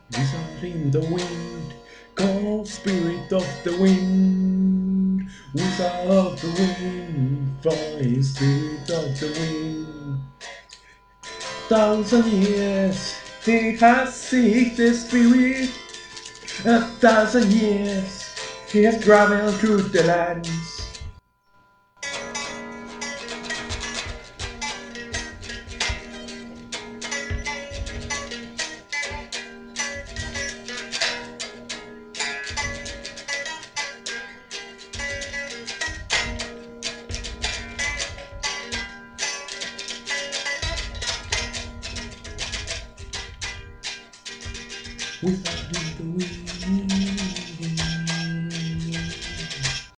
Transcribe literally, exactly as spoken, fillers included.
Wizard in the wind, called spirit of the wind. Wizard of the wind, flying spirit of the wind. Thousand years he has seeked the spirit. A thousand years he has traveled through the lands. Wizard in the wind.